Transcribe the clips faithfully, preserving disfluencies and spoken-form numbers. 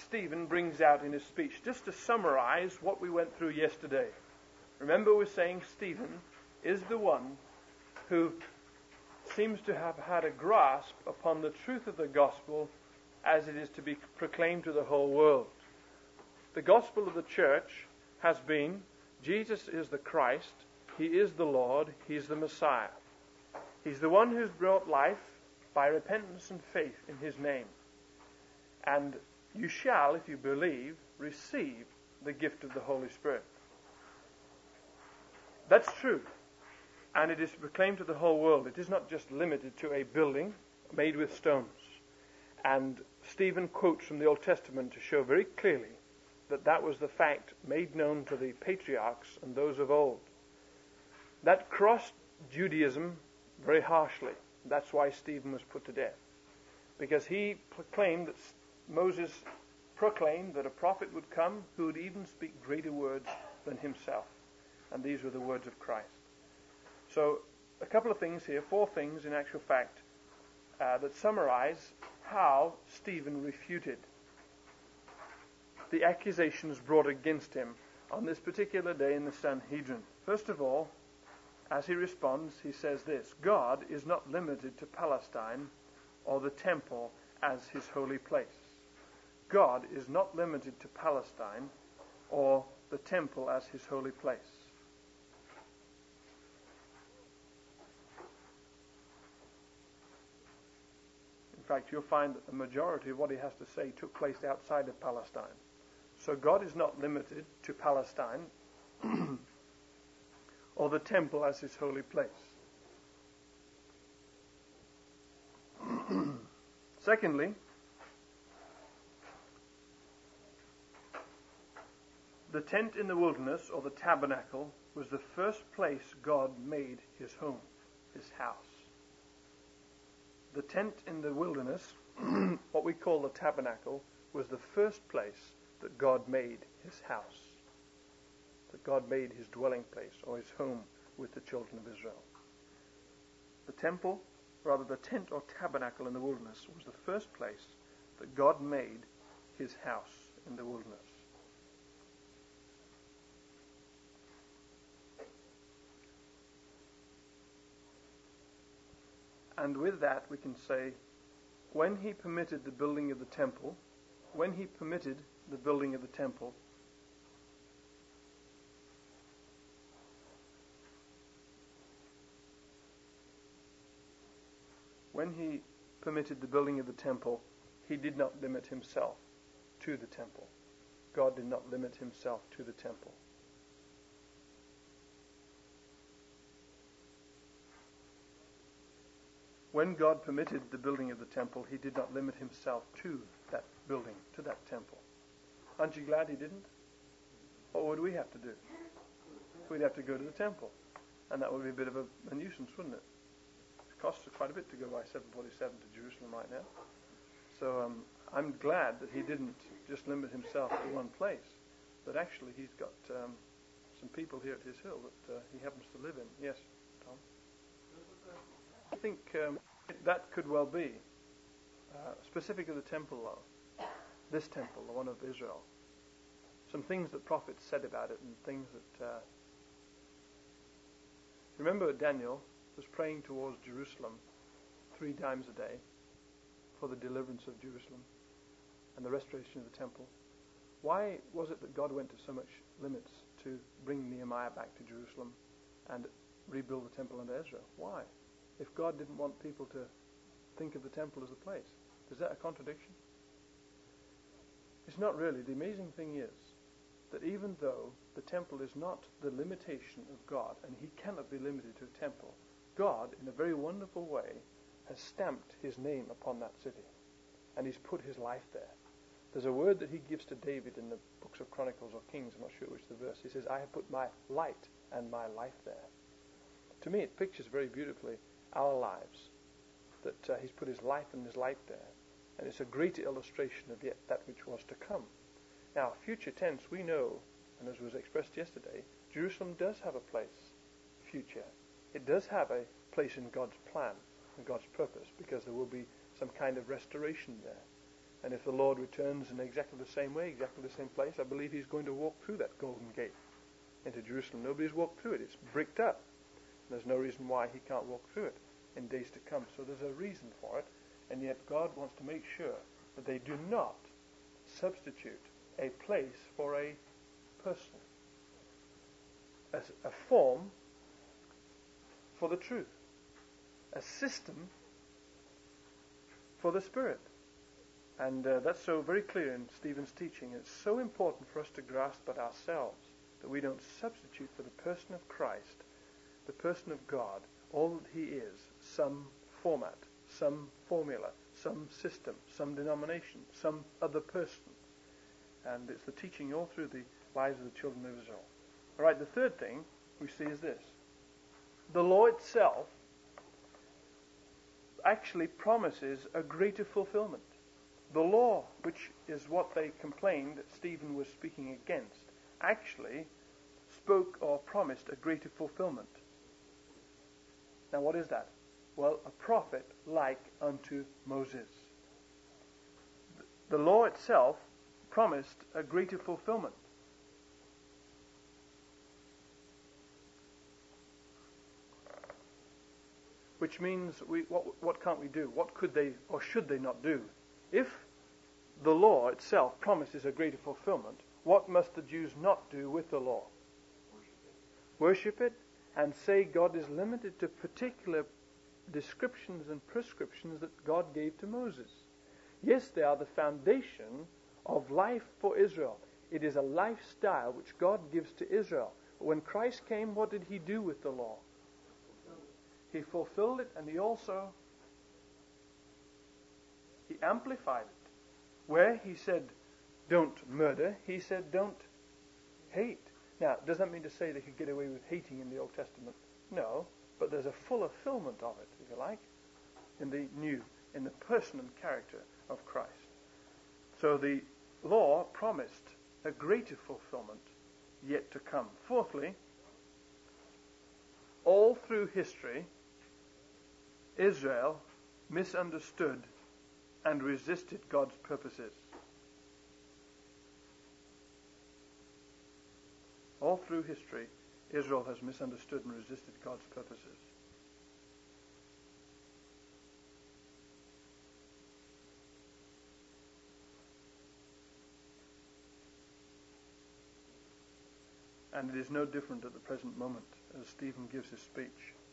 Stephen brings out in his speech, just to summarize what we went through yesterday. Remember, we're saying Stephen is the one who seems to have had a grasp upon the truth of the gospel as it is to be proclaimed to the whole world. The gospel of the church has been, Jesus is the Christ, He is the Lord, He is the Messiah. He's the one who's brought life by repentance and faith in His name. And you shall, if you believe, receive the gift of the Holy Spirit. That's true. And it is proclaimed to the whole world. It is not just limited to a building made with stones. And Stephen quotes from the Old Testament to show very clearly that that was the fact made known to the patriarchs and those of old. That crossed Judaism very harshly. That's why Stephen was put to death. Because he proclaimed that Moses proclaimed that a prophet would come who would even speak greater words than himself. And these were the words of Christ. So, a couple of things here, four things in actual fact, uh, that summarize how Stephen refuted the accusations brought against him on this particular day in the Sanhedrin. First of all, as he responds, he says this: God is not limited to Palestine or the temple as His holy place. God is not limited to Palestine or the temple as His holy place. In fact, you'll find that the majority of what he has to say took place outside of Palestine. So God is not limited to Palestine or the temple as His holy place. Secondly, the tent in the wilderness, or the tabernacle, was the first place God made His home, His house. The tent in the wilderness, what we call the tabernacle, was the first place that God made His house, that God made His dwelling place, or His home with the children of Israel. The temple, rather the tent or tabernacle in the wilderness, was the first place that God made His house in the wilderness. And with that we can say, when He permitted the building of the temple, when He permitted the building of the temple, when He permitted the building of the temple, He did not limit Himself to the temple. God did not limit Himself to the temple. When God permitted the building of the temple, He did not limit Himself to that building, to that temple. Aren't you glad He didn't? What would we have to do? We'd have to go to the temple. And that would be a bit of a, a nuisance, wouldn't it? It costs quite a bit to go by seven forty-seven to Jerusalem right now. So um, I'm glad that He didn't just limit Himself to one place. But actually He's got um, some people here at His Hill that uh, He happens to live in. Yes, Tom? I think um, that could well be. Uh, specific to the temple, though. This temple, the one of Israel. Some things that prophets said about it, and things that... Uh, remember Daniel was praying towards Jerusalem three times a day for the deliverance of Jerusalem and the restoration of the temple. Why was it that God went to so much limits to bring Nehemiah back to Jerusalem and rebuild the temple under Ezra? Why? If God didn't want people to think of the temple as a place. Is that a contradiction? It's not really. The amazing thing is that even though the temple is not the limitation of God, and He cannot be limited to a temple, God, in a very wonderful way, has stamped His name upon that city. And He's put His life there. There's a word that He gives to David in the books of Chronicles or Kings, I'm not sure which the verse. He says, I have put my light and my life there. To me, it pictures very beautifully our lives, that uh, He's put His life and His light there. And it's a greater illustration of yet that which was to come. Now, future tense, we know, and as was expressed yesterday, Jerusalem does have a place, future. It does have a place in God's plan and God's purpose, because there will be some kind of restoration there. And if the Lord returns in exactly the same way, exactly the same place, I believe he's going to walk through that golden gate into Jerusalem. Nobody's walked through it. It's bricked up. There's no reason why he can't walk through it in days to come. So there's a reason for it. And yet God wants to make sure that they do not substitute a place for a person. As a form for the truth. A system for the Spirit. And uh, that's so very clear in Stephen's teaching. It's so important for us to grasp it ourselves, that we don't substitute for the person of Christ, the person of God, all that he is, some format, some formula, some system, some denomination, some other person. And it's the teaching all through the lives of the children of Israel. All right, the third thing we see is this. The law itself actually promises a greater fulfillment. The law, which is what they complained that Stephen was speaking against, actually spoke or promised a greater fulfillment. Now what is that? Well, a prophet like unto Moses. The law itself promised a greater fulfillment. Which means, we, what, what can't we do? What could they or should they not do? If the law itself promises a greater fulfillment, what must the Jews not do with the law? Worship it. Worship it and say God is limited to particular descriptions and prescriptions that God gave to Moses. Yes, they are the foundation of life for Israel. It is a lifestyle which God gives to Israel. When Christ came, what did he do with the law? He fulfilled it, and he also he amplified it. Where he said, don't murder, he said, don't hate. Now, does that mean to say they could get away with hating in the Old Testament? No, but there's a fuller fulfillment of it, if you like, in the new, in the person and character of Christ. So the law promised a greater fulfillment yet to come. Fourthly, all through history, Israel misunderstood and resisted God's purposes. All through history, Israel has misunderstood and resisted God's purposes. And it is no different at the present moment as Stephen gives his speech.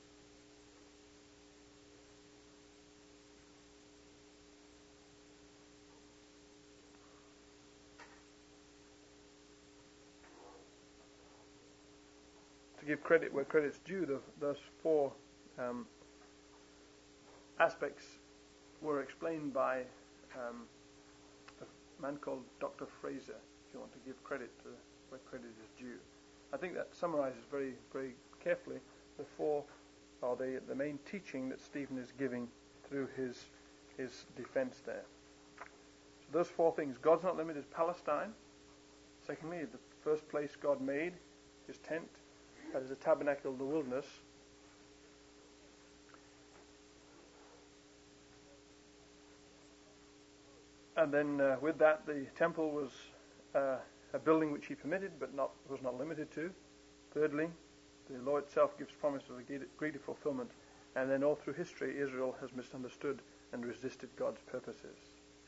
To give credit where credit's due, the, those four um, aspects were explained by um, a man called Doctor Fraser, if you want to give credit to where credit is due. I think that summarizes very, very carefully the four, or the, the main teaching that Stephen is giving through his, his defense there. So those four things. God's not limited to Palestine. Secondly, the first place God made, his tent, that is a tabernacle in the wilderness. And then uh, with that, the temple was uh, a building which he permitted, but not was not limited to. Thirdly, the law itself gives promise of a greater fulfillment. And then all through history, Israel has misunderstood and resisted God's purposes.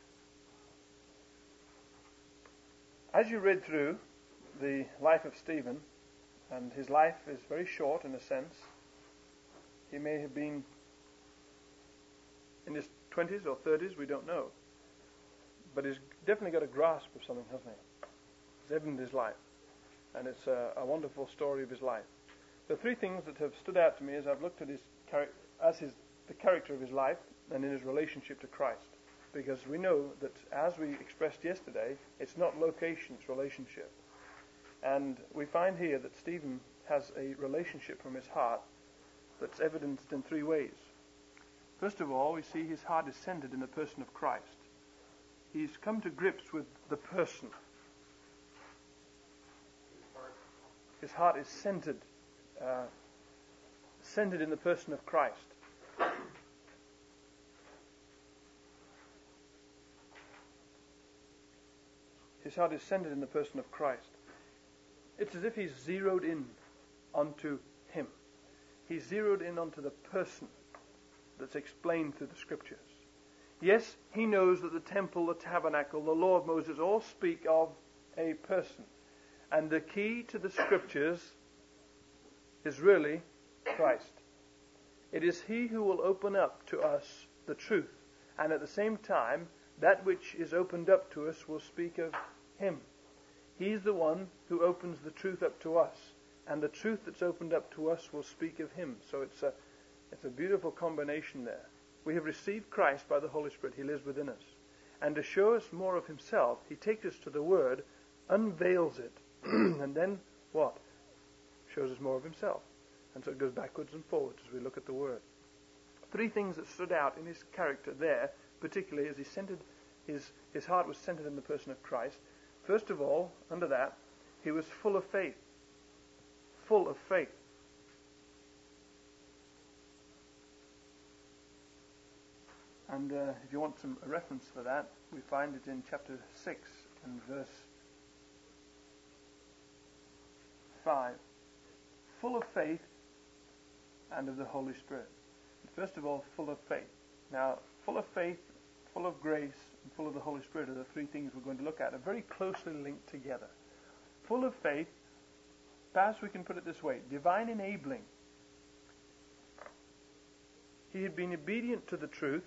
As you read through the life of Stephen, and his life is very short in a sense. He may have been in his twenties or thirties, we don't know. But he's definitely got a grasp of something, hasn't he? It's evident in his life. And it's a, a wonderful story of his life. The three things that have stood out to me as I've looked at his char- as his the character of his life and in his relationship to Christ. Because we know that, as we expressed yesterday, it's not location, it's relationship. And we find here that Stephen has a relationship from his heart that's evidenced in three ways. First of all, we see his heart is centered in the person of Christ. He's come to grips with the person. His heart is centered, uh, centered in the person of Christ. his heart is centered in the person of Christ. It's as if he's zeroed in onto him. He's zeroed in onto the person that's explained through the Scriptures. Yes, he knows that the temple, the tabernacle, the law of Moses all speak of a person. And the key to the Scriptures is really Christ. It is he who will open up to us the truth. And at the same time, that which is opened up to us will speak of him. He's the one who opens the truth up to us. And the truth that's opened up to us will speak of him. So it's a, it's a beautiful combination there. We have received Christ by the Holy Spirit. He lives within us. And to show us more of himself, he takes us to the Word, unveils it, and then what? Shows us more of himself. And so it goes backwards and forwards as we look at the Word. Three things that stood out in his character there, particularly as he centered, his, his heart was centered in the person of Christ. First of all, under that, he was full of faith. Full of faith. And uh, if you want some a reference for that, we find it in chapter six and verse five. Full of faith and of the Holy Spirit. First of all, full of faith. Now, full of faith, full of grace, and full of the Holy Spirit are the three things we're going to look at. Are very closely linked together. Full of faith, perhaps we can put it this way, divine enabling. He had been obedient to the truth,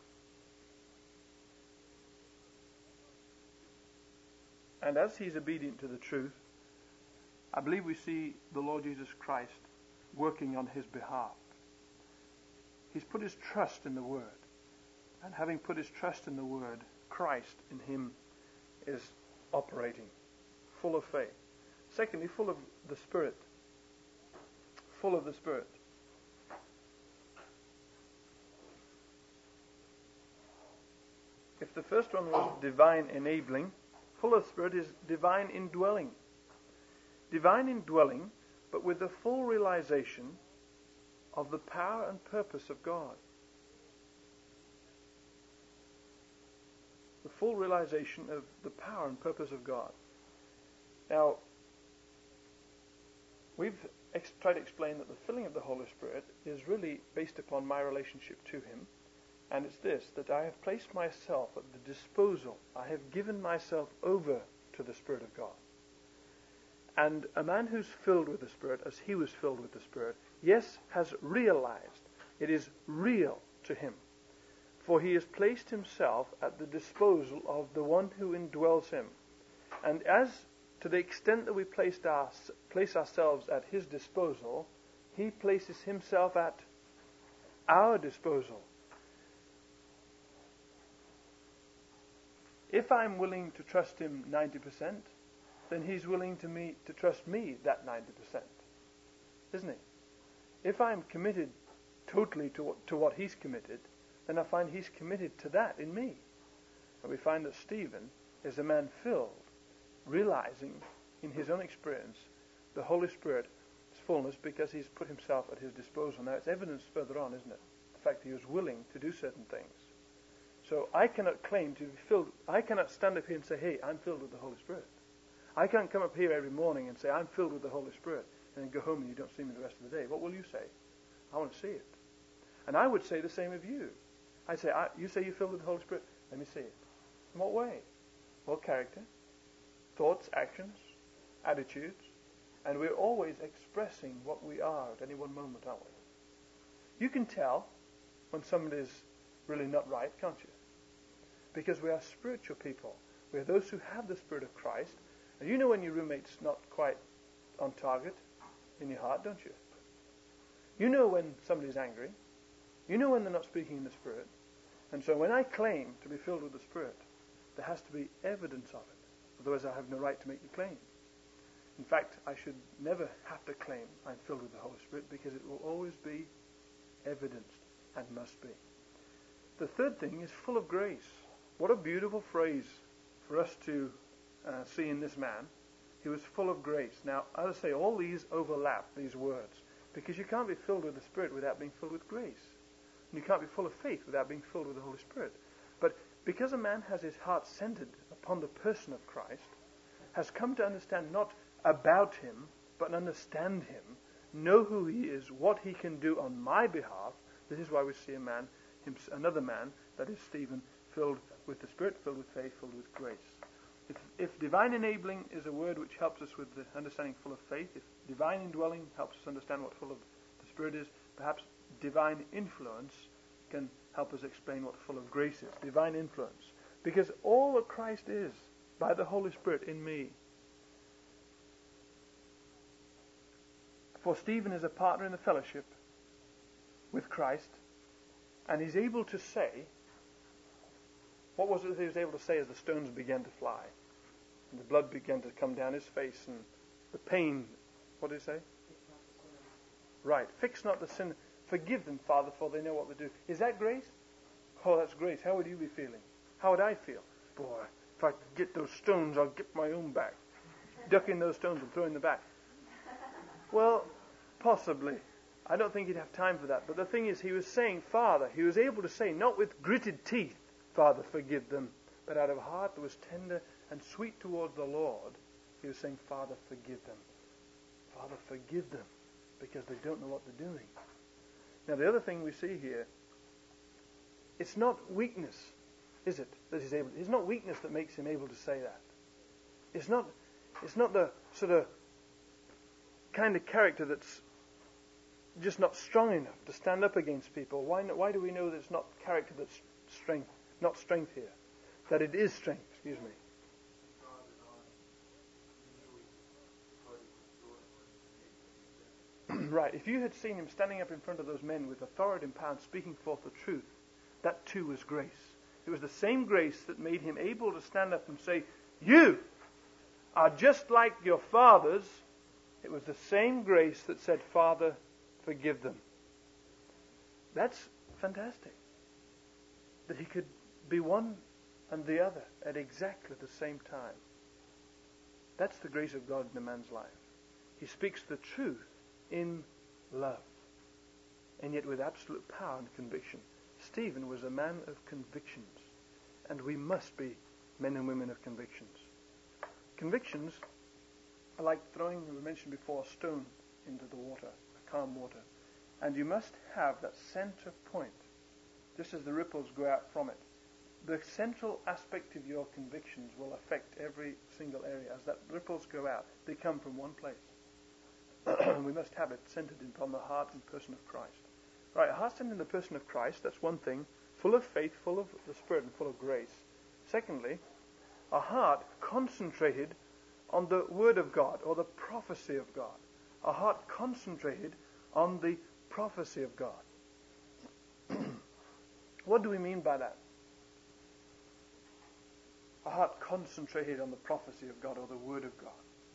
and as he's obedient to the truth, I believe we see the Lord Jesus Christ working on his behalf. He's put his trust in the Word. And having put his trust in the Word, Christ in him is operating, full of faith. Secondly, full of the Spirit. Full of the Spirit. If the first one was divine enabling, full of Spirit is divine indwelling. Divine indwelling, but with the full realization of the power and purpose of God. The full realization of the power and purpose of God. Now, we've ex- tried to explain that the filling of the Holy Spirit is really based upon my relationship to him. And it's this, that I have placed myself at the disposal. I have given myself over to the Spirit of God. And a man who's filled with the Spirit, as he was filled with the Spirit, yes, has realized it is real to him. For he has placed himself at the disposal of the one who indwells him. And as to the extent that we placed our, place ourselves at his disposal, he places himself at our disposal. If I'm willing to trust him ninety percent, then he's willing to me to trust me that ninety percent. Isn't he? If I'm committed totally to, to what he's committed, then I find he's committed to that in me. And we find that Stephen is a man filled, realizing in his own experience the Holy Spirit's fullness because he's put himself at his disposal. Now it's evidenced further on, isn't it? The fact that he was willing to do certain things. So I cannot claim to be filled. I cannot stand up here and say, hey, I'm filled with the Holy Spirit. I can't come up here every morning and say, I'm filled with the Holy Spirit, and then go home and you don't see me the rest of the day. What will you say? I want to see it. And I would say the same of you. I'd say, I, you say you're filled with the Holy Spirit? Let me see it. In what way? Well, character, thoughts, actions, attitudes, and we're always expressing what we are at any one moment, aren't we? You can tell when somebody's really not right, can't you? Because we are spiritual people. We are those who have the Spirit of Christ. And you know when your roommate's not quite on target in your heart, don't you? You know when somebody's angry. You know when they're not speaking in the Spirit. And so when I claim to be filled with the Spirit, there has to be evidence of it. Otherwise I have no right to make the claim. In fact, I should never have to claim I'm filled with the Holy Spirit because it will always be evidenced and must be. The third thing is full of grace. What a beautiful phrase for us to uh, see in this man. He was full of grace. Now, as I say, all these overlap, these words, because you can't be filled with the Spirit without being filled with grace. And you can't be full of faith without being filled with the Holy Spirit. But because a man has his heart centered upon the person of Christ, has come to understand not about him, but understand him, know who he is, what he can do on my behalf. This is why we see a man, another man, that is Stephen, filled with the Spirit, filled with faith, filled with grace. If, if divine enabling is a word which helps us with the understanding full of faith, if divine indwelling helps us understand what full of the Spirit is, perhaps divine influence can help us explain what full of grace is. Divine influence. Because all that Christ is, by the Holy Spirit in me. For Stephen is a partner in the fellowship with Christ, and he's able to say, what was it that he was able to say as the stones began to fly, and the blood began to come down his face, and the pain, what did he say? Right, fix not the sin, forgive them, Father, for they know what they do. Is that grace? Oh, that's grace. How would you be feeling? How would I feel? Boy, if I could get those stones, I'll get my own back. Ducking those stones and throwing them back. Well, possibly. I don't think he'd have time for that. But the thing is, he was saying, Father, he was able to say, not with gritted teeth, Father, forgive them, but out of a heart that was tender and sweet towards the Lord, he was saying, Father, forgive them. Father, forgive them, because they don't know what they're doing. Now, the other thing we see here, it's not weakness, is it, that he's able to, it's not weakness that makes him able to say that. It's not, it's not the sort of kind of character that's just not strong enough to stand up against people. Why, why do we know that it's not character that's strength, not strength here? That it is strength, excuse me. Right, if you had seen him standing up in front of those men with authority and power and speaking forth the truth, that too was grace. It was the same grace that made him able to stand up and say, you are just like your fathers. It was the same grace that said, Father, forgive them. That's fantastic. That he could be one and the other at exactly the same time. That's the grace of God in a man's life. He speaks the truth in love, and yet with absolute power and conviction. Stephen was a man of convictions, and we must be men and women of convictions. Convictions are like throwing, we mentioned before, a stone into the water, calm water. And you must have that center point, just as the ripples go out from it. The central aspect of your convictions will affect every single area. As that ripples go out, they come from one place. We must have it centered upon the heart and person of Christ. Right, a heart centered in the person of Christ, that's one thing, full of faith, full of the Spirit, and full of grace. Secondly, a heart concentrated on the Word of God, or the prophecy of God. A heart concentrated on the prophecy of God. What do we mean by that? A heart concentrated on the prophecy of God, or the Word of God.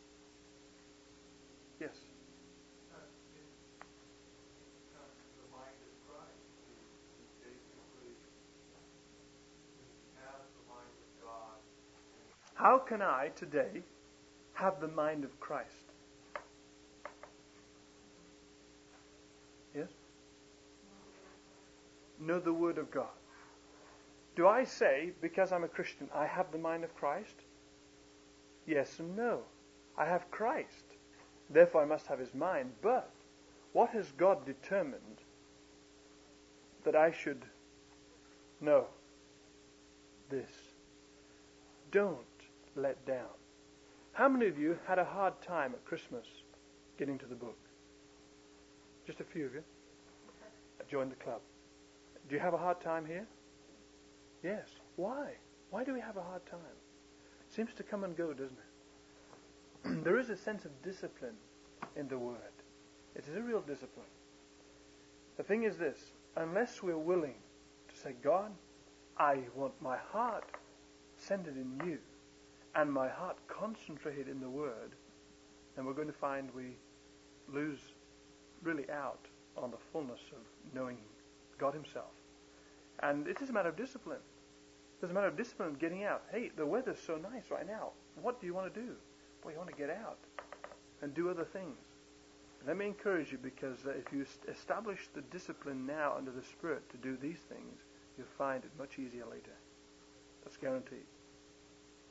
Yes? The mind of Christ is basically have the mind of God. How can I today have the mind of Christ? Yes? Know the Word of God. Do I say, because I'm a Christian, I have the mind of Christ? Yes and no. I have Christ. Therefore I must have His mind. But what has God determined that I should know? This. Don't let down. How many of you had a hard time at Christmas getting to the book? Just a few of you. Joined the club. Do you have a hard time here? Yes. Why? Why do we have a hard time? It seems to come and go, doesn't it? There is a sense of discipline in the Word. It is a real discipline. The thing is this, unless we're willing to say, God, I want my heart centered in you and my heart concentrated in the Word, then we're going to find we lose really out on the fullness of knowing God Himself. And it is a matter of discipline. It's a matter of discipline getting out. Hey, the weather's so nice right now. What do you want to do? Well, you want to get out and do other things. Let me encourage you, because uh, if you st- establish the discipline now under the Spirit to do these things, you'll find it much easier later. That's guaranteed.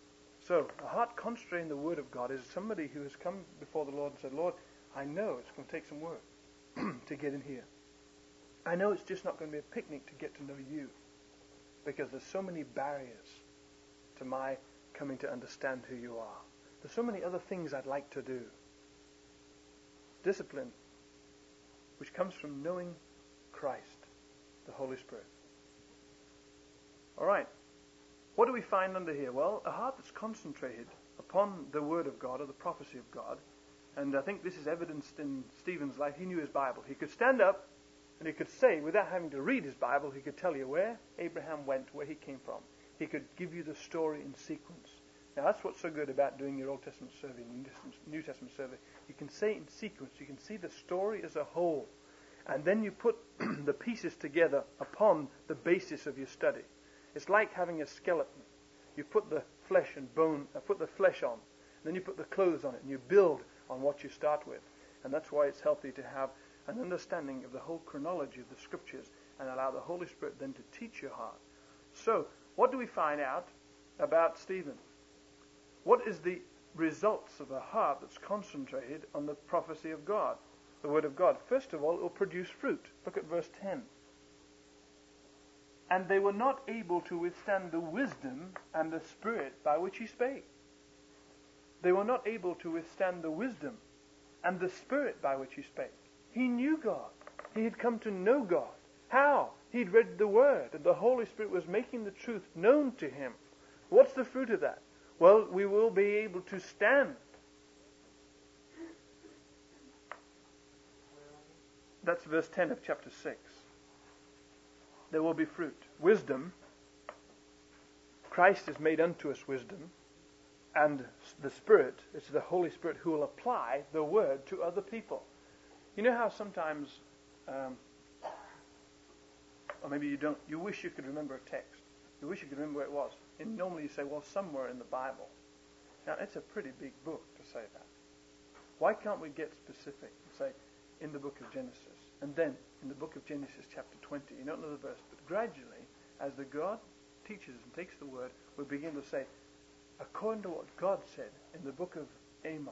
So, a heart concentrating in the Word of God is somebody who has come before the Lord and said, Lord, I know it's going to take some work to get in here. I know it's just not going to be a picnic to get to know you, because there's so many barriers to my coming to understand who you are. There's so many other things I'd like to do. Discipline, which comes from knowing Christ, the Holy Spirit. All right. What do we find under here? Well, a heart that's concentrated upon the Word of God or the prophecy of God. And I think this is evidenced in Stephen's life. He knew his Bible. He could stand up and he could say, without having to read his Bible, he could tell you where Abraham went, where he came from. He could give you the story in sequence. Now, that's what's so good about doing your Old Testament survey, New Testament survey. You can say it in sequence. You can see the story as a whole. And then you put the pieces together upon the basis of your study. It's like having a skeleton. You put the flesh and bone, uh, put the flesh on, and then you put the clothes on it, and you build on what you start with. And that's why it's healthy to have an understanding of the whole chronology of the Scriptures and allow the Holy Spirit then to teach your heart. So, what do we find out about Stephen? What is the results of a heart that's concentrated on the prophecy of God, the Word of God? First of all, it will produce fruit. Look at verse ten. And they were not able to withstand the wisdom and the spirit by which he spake. They were not able to withstand the wisdom and the spirit by which he spake. He knew God. He had come to know God. How? He'd read the Word, and the Holy Spirit was making the truth known to him. What's the fruit of that? Well, we will be able to stand. That's verse ten of chapter six. There will be fruit. Wisdom. Christ is made unto us wisdom. And the Spirit, it's the Holy Spirit who will apply the Word to other people. You know how sometimes, um, or maybe you don't, you wish you could remember a text. You wish you could remember where it was. And normally you say, well, somewhere in the Bible. Now, it's a pretty big book to say that. Why can't we get specific and say, in the book of Genesis? And then, in the book of Genesis chapter twenty, you don't know the verse, but gradually, as the God teaches and takes the Word, we begin to say, according to what God said in the book of Amos,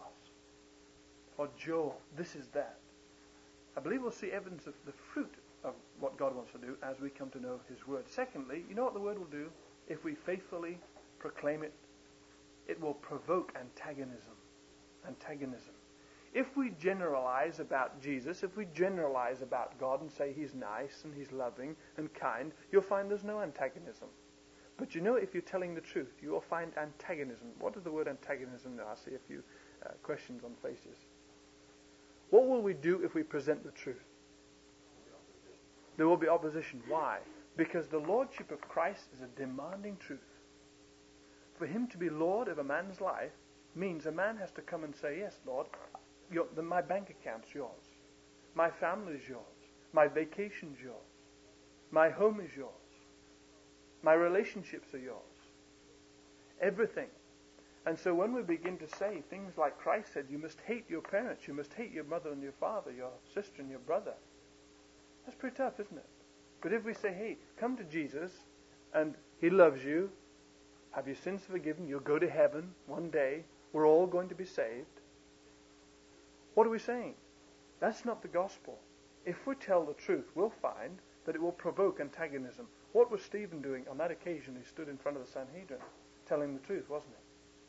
or Joel, this is that. I believe we'll see evidence of the fruit of what God wants to do as we come to know His Word. Secondly, you know what the Word will do? If we faithfully proclaim it, it will provoke antagonism. Antagonism. If we generalize about Jesus, if we generalize about God and say He's nice and He's loving and kind, you'll find there's no antagonism. But you know, if you're telling the truth, you will find antagonism. What does the word antagonism know? I see a few uh, questions on faces. What will we do if we present the truth? There will be opposition. Why? Because the lordship of Christ is a demanding truth. For Him to be Lord of a man's life means a man has to come and say, yes, Lord, your, the, my bank account's yours. My family's yours. My vacation's yours. My home is yours. My relationships are yours. Everything. And so when we begin to say things like Christ said, you must hate your parents, you must hate your mother and your father, your sister and your brother. That's pretty tough, isn't it? But if we say, hey, come to Jesus and He loves you, have your sins forgiven, you'll go to heaven one day, we're all going to be saved. What are we saying? That's not the gospel. If we tell the truth, we'll find that it will provoke antagonism. What was Stephen doing on that occasion? He stood in front of the Sanhedrin, telling the truth, wasn't he?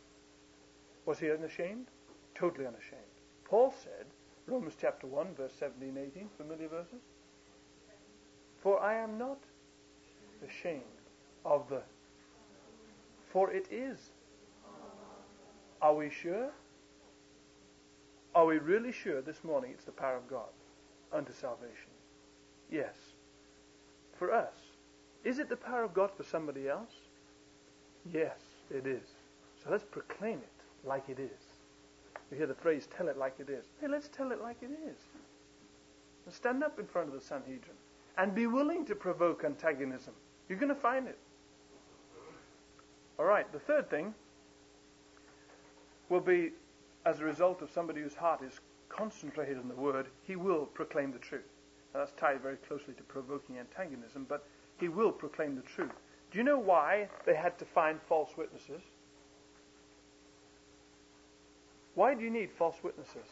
Was he unashamed? Totally unashamed. Paul said, Romans chapter one, verse seventeen, eighteen, familiar verses? For I am not ashamed of the... For it is. Are we sure? Are we really sure this morning it's the power of God unto salvation? Yes. For us. Is it the power of God for somebody else? Yes, it is. So let's proclaim it like it is. We hear the phrase, tell it like it is. Hey, let's tell it like it is. Let's stand up in front of the Sanhedrin and be willing to provoke antagonism. You're going to find it. All right, the third thing will be, as a result of somebody whose heart is concentrated on the Word, he will proclaim the truth. Now, that's tied very closely to provoking antagonism, but he will proclaim the truth. Do you know why they had to find false witnesses? Why do you need false witnesses?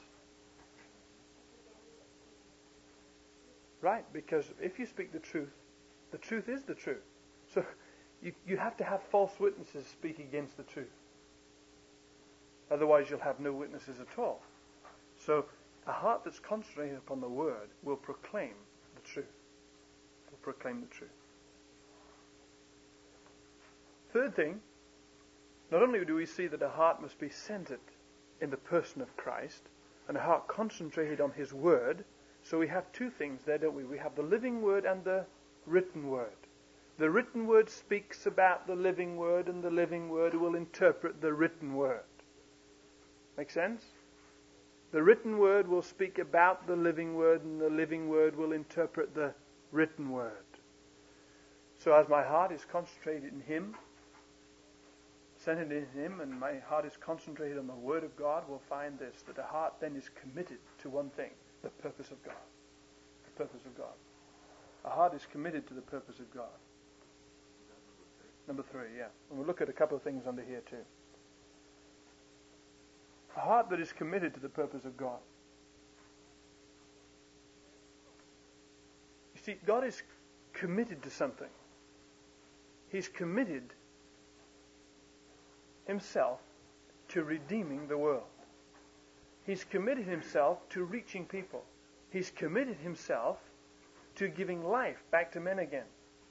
Right, because if you speak the truth, the truth is the truth. So you, you have to have false witnesses speak against the truth. Otherwise you'll have no witnesses at all. So a heart that's concentrated upon the Word will proclaim the truth. Will proclaim the truth. Third thing, not only do we see that a heart must be centered in the person of Christ, and a heart concentrated on His Word, so we have two things there, don't we? We have the living Word and the written Word. The written Word speaks about the living Word, and the living Word will interpret the written Word. Make sense? The written Word will speak about the living Word, and the living Word will interpret the written Word. So as my heart is concentrated in Him, centered in Him, and my heart is concentrated on the Word of God, we'll find this, that a heart then is committed to one thing, the purpose of God. The purpose of God. A heart is committed to the purpose of God. Number three, yeah. And we'll look at a couple of things under here too. A heart that is committed to the purpose of God. You see, God is committed to something. He's committed Himself to redeeming the world. He's committed Himself to reaching people. He's committed Himself to giving life back to men again.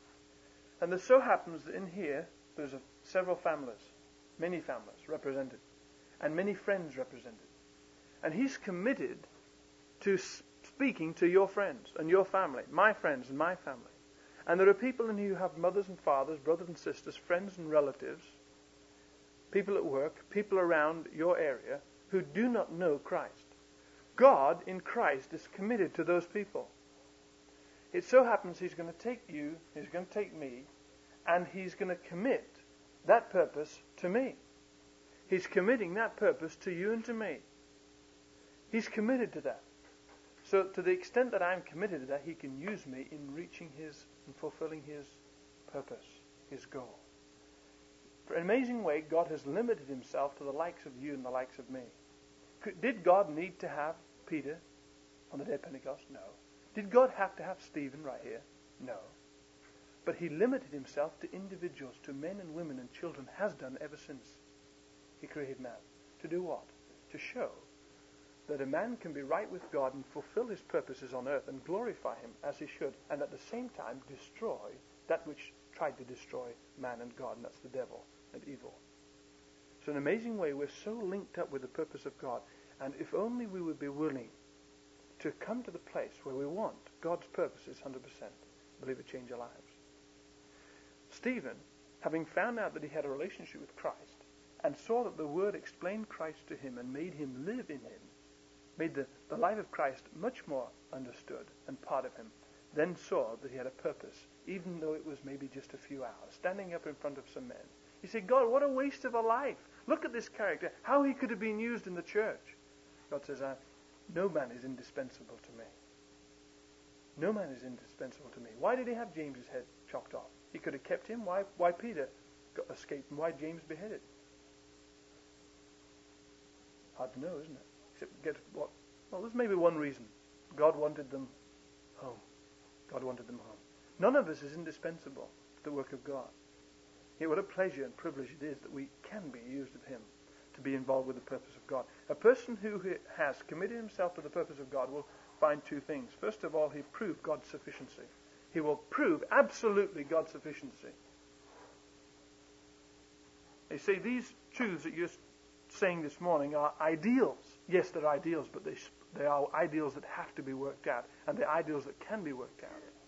And there so happens that in here there's a, several families, many families represented, and many friends represented. And He's committed to speaking to your friends and your family, my friends and my family. And there are people in here who have mothers and fathers, brothers and sisters, friends and relatives, people at work, people around your area who do not know Christ. God in Christ is committed to those people. It so happens He's going to take you, He's going to take me, and He's going to commit that purpose to me. He's committing that purpose to you and to me. He's committed to that. So to the extent that I'm committed to that, He can use me in reaching His and fulfilling His purpose, His goal. For an amazing way, God has limited Himself to the likes of you and the likes of me. Could, did God need to have Peter on the day of Pentecost? No. Did God have to have Stephen right here? No. But He limited Himself to individuals, to men and women and children, has done ever since He created man. To do what? To show that a man can be right with God and fulfill his purposes on earth and glorify Him as he should, and at the same time destroy that which tried to destroy man and God, and that's the devil and evil. So in an amazing way, we're so linked up with the purpose of God, and if only we would be willing to come to the place where we want God's purposes one hundred percent, I believe it change our lives. Stephen, having found out that he had a relationship with Christ, and saw that the Word explained Christ to him and made him live in Him, made the, the life of Christ much more understood and part of him, then saw that he had a purpose, even though it was maybe just a few hours, standing up in front of some men. He said, God, what a waste of a life. Look at this character, how he could have been used in the church. God says, uh, no man is indispensable to me. No man is indispensable to me. Why did he have James's head chopped off? He could have kept him. Why, why Peter got escaped and why James beheaded? Hard to know, isn't it? Except get what? Well, there's maybe one reason. God wanted them home. God wanted them home. None of us is indispensable to the work of God. Yet what a pleasure and privilege it is that we can be used of Him to be involved with the purpose of God. A person who has committed himself to the purpose of God will find two things. First of all, he proved God's sufficiency. He will prove absolutely God's sufficiency. They say these truths that you're saying this morning are ideals. Yes, they're ideals, but they, they are ideals that have to be worked out, and they're ideals that can be worked out.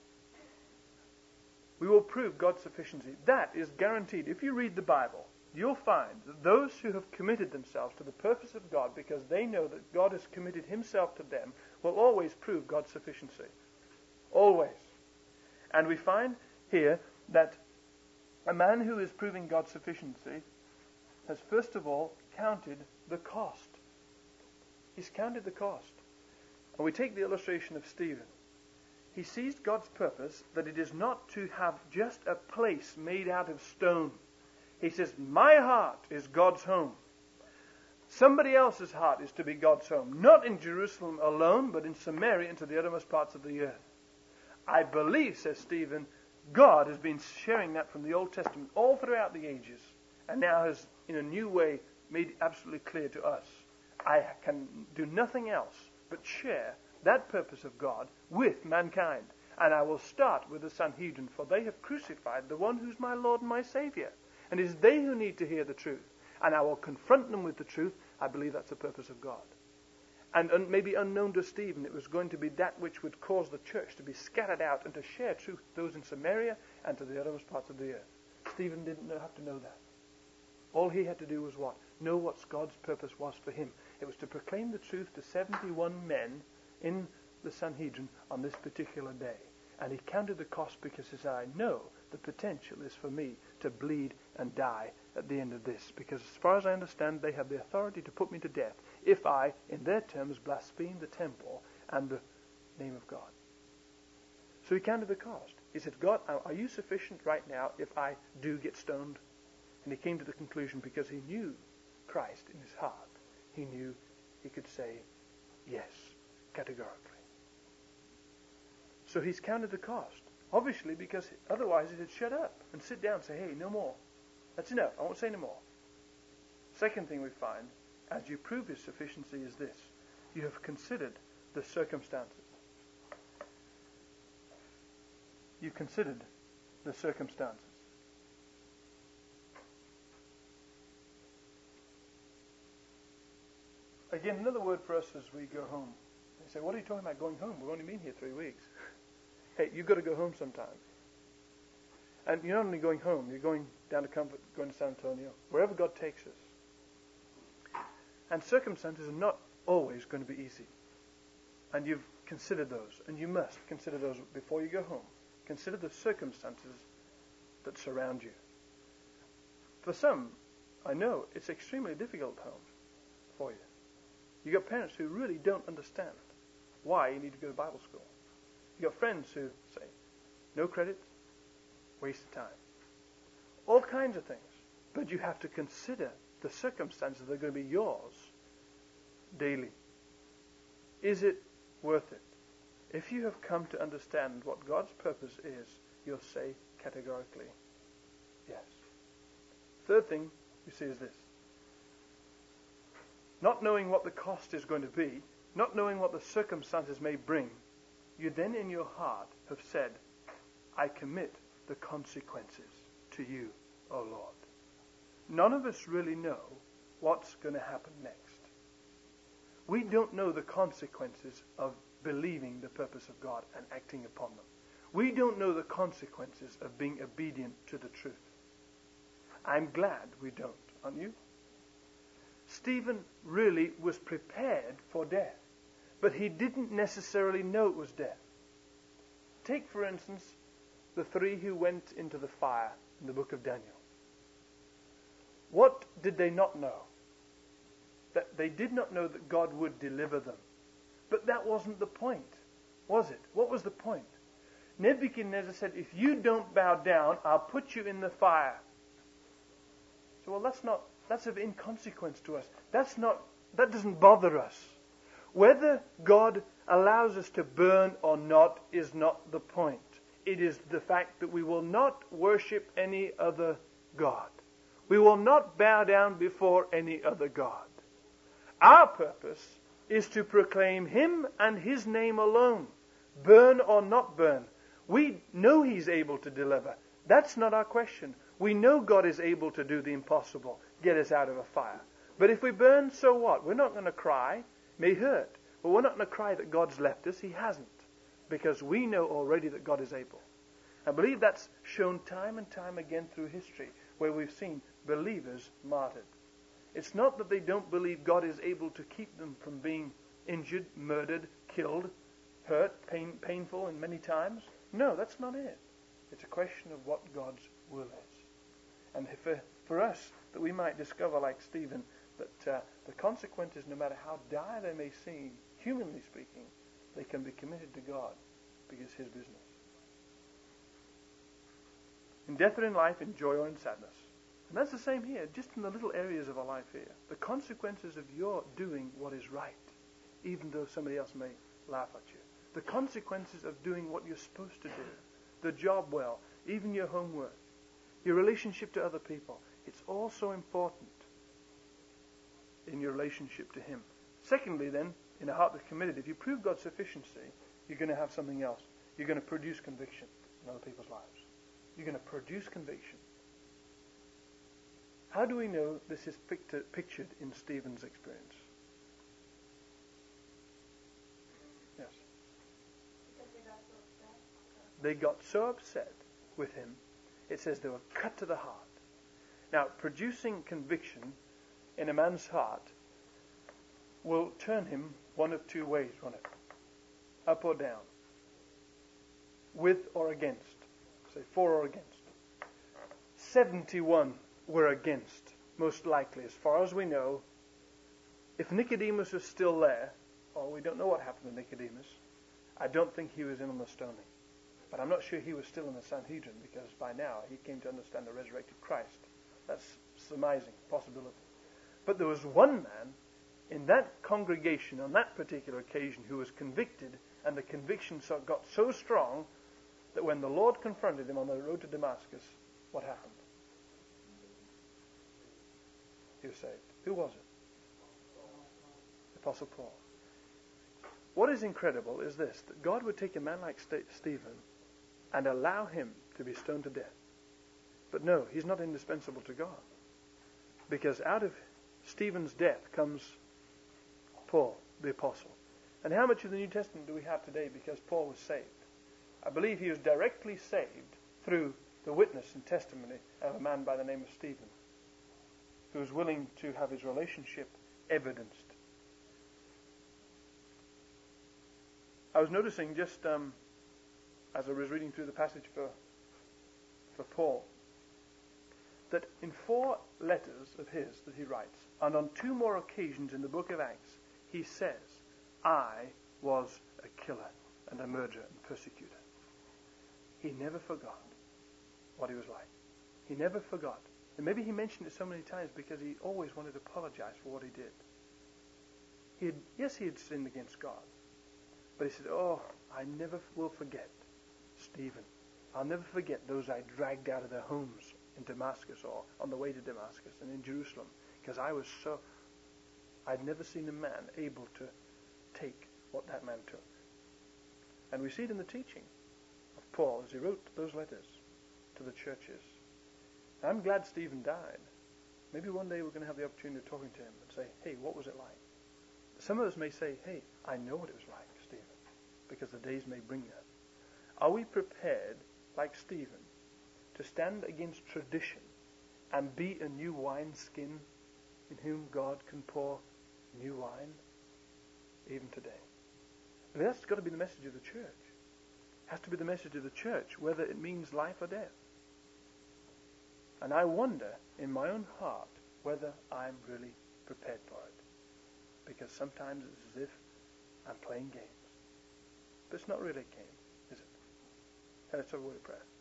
We will prove God's sufficiency. That is guaranteed. If you read the Bible, you'll find that those who have committed themselves to the purpose of God because they know that God has committed Himself to them will always prove God's sufficiency. Always. And we find here that a man who is proving God's sufficiency has first of all counted the cost. He's counted the cost. And we take the illustration of Stephen. He sees God's purpose that it is not to have just a place made out of stone. He says, my heart is God's home. Somebody else's heart is to be God's home, not in Jerusalem alone, but in Samaria and to the uttermost parts of the earth. I believe, says Stephen, God has been sharing that from the Old Testament all throughout the ages, and now has, in a new way, made it absolutely clear to us. I can do nothing else but share that purpose of God with mankind. And I will start with the Sanhedrin, for they have crucified the one who's my Lord and my Savior. And it is they who need to hear the truth. And I will confront them with the truth. I believe that's the purpose of God. And un- maybe unknown to Stephen, it was going to be that which would cause the church to be scattered out and to share truth to those in Samaria and to the uttermost parts of the earth. Stephen didn't know, have to know that. All he had to do was what? Know what God's purpose was for him. It was to proclaim the truth to seventy-one men in the Sanhedrin on this particular day. And he counted the cost because he said, I know the potential is for me to bleed and die at the end of this. Because as far as I understand, they have the authority to put me to death if I, in their terms, blaspheme the temple and the name of God. So he counted the cost. He said, God, are you sufficient right now if I do get stoned? And he came to the conclusion, because he knew Christ in his heart, he knew he could say yes, categorically. So he's counted the cost. Obviously, because otherwise he said, shut up and sit down and say, hey, no more. That's enough. I won't say no more. Second thing we find, as you prove his sufficiency, is this. You have considered the circumstances. You considered the circumstances. Again, another word for us as we go home. They say, what are you talking about going home? We've only been here three weeks. Hey, you've got to go home sometime. And you're not only going home, you're going down to Comfort, going to San Antonio, wherever God takes us. And circumstances are not always going to be easy. And you've considered those, and you must consider those before you go home. Consider the circumstances that surround you. For some, I know it's extremely difficult home for you. You've got parents who really don't understand why you need to go to Bible school. You've got friends who say, no credit, waste of time. All kinds of things. But you have to consider the circumstances that are going to be yours daily. Is it worth it? If you have come to understand what God's purpose is, you'll say categorically, yes. Third thing you see is this. Not knowing what the cost is going to be, not knowing what the circumstances may bring, you then in your heart have said, I commit the consequences to you, O Lord. None of us really know what's going to happen next. We don't know the consequences of believing the purpose of God and acting upon them. We don't know the consequences of being obedient to the truth. I'm glad we don't, aren't you? Stephen really was prepared for death, but he didn't necessarily know it was death. Take, for instance, the three who went into the fire in the book of Daniel. What did they not know? That they did not know that God would deliver them. But that wasn't the point, was it? What was the point? Nebuchadnezzar said, if you don't bow down, I'll put you in the fire. So, well, that's not, that's of inconsequence to us. That's not, that doesn't bother us. Whether God allows us to burn or not is not the point. It is the fact that we will not worship any other God. We will not bow down before any other God. Our purpose is to proclaim Him and His name alone. Burn or not burn. We know He's able to deliver. That's not our question. We know God is able to do the impossible, get us out of a fire. But if we burn, so what? We're not going to cry. It may hurt. But we're not going to cry that God's left us. He hasn't. Because we know already that God is able. I believe that's shown time and time again through history, where we've seen believers martyred. It's not that they don't believe God is able to keep them from being injured, murdered, killed, hurt, pain, painful in many times. No, that's not it. It's a question of what God's will is. And for, for us, that we might discover, like Stephen, that uh, the consequences, no matter how dire they may seem, humanly speaking, they can be committed to God because His business. In death or in life, in joy or in sadness, And that's the same here, just in the little areas of our life here. The consequences of your doing what is right, even though somebody else may laugh at you. The consequences of doing what you're supposed to do. The job well, even your homework, your relationship to other people. It's all so important in your relationship to Him. Secondly, then, in a heart that's committed, if you prove God's sufficiency, you're going to have something else. You're going to produce conviction in other people's lives. You're going to produce conviction. How do we know this is pictured, pictured in Stephen's experience? Yes. Because they got so upset. They got so upset with him, it says they were cut to the heart. Now, producing conviction in a man's heart will turn him one of two ways, won't it? Up or down. With or against. Say for or against. seventy-one were against, most likely, as far as we know. If Nicodemus was still there, well, we don't know what happened to Nicodemus. I don't think he was in on the stoning. But I'm not sure he was still in the Sanhedrin, because by now he came to understand the resurrected Christ. That's surmising, possibility. But there was one man in that congregation on that particular occasion who was convicted, and the conviction so, got so strong that when the Lord confronted him on the road to Damascus, what happened? He was saved. Who was it? The Apostle Paul. What is incredible is this, that God would take a man like St- Stephen and allow him to be stoned to death. But no, he's not indispensable to God. Because out of Stephen's death comes Paul, the Apostle. And how much of the New Testament do we have today because Paul was saved? I believe he was directly saved through the witness and testimony of a man by the name of Stephen, who was willing to have his relationship evidenced. I was noticing just um, as I was reading through the passage for, for Paul, that in four letters of his that he writes, and on two more occasions in the book of Acts, he says, I was a killer and a murderer and persecutor. He never forgot what he was like. He never forgot. And maybe he mentioned it so many times because he always wanted to apologize for what he did. He had, yes, he had sinned against God. But he said, oh, I never will forget Stephen. I'll never forget those I dragged out of their homes in Damascus or on the way to Damascus and in Jerusalem. Because I was so, I'd never seen a man able to take what that man took. And we see it in the teaching of Paul as he wrote those letters to the churches. I'm glad Stephen died. Maybe one day we're going to have the opportunity of talking to him and say, hey, what was it like? Some of us may say, hey, I know what it was like, Stephen, because the days may bring that. Are we prepared, like Stephen, to stand against tradition and be a new wineskin in whom God can pour new wine, even today? I mean, that's got to be the message of the church. It has to be the message of the church, whether it means life or death. And I wonder in my own heart whether I'm really prepared for it. Because sometimes it's as if I'm playing games. But it's not really a game, is it? Let's have a word of prayer.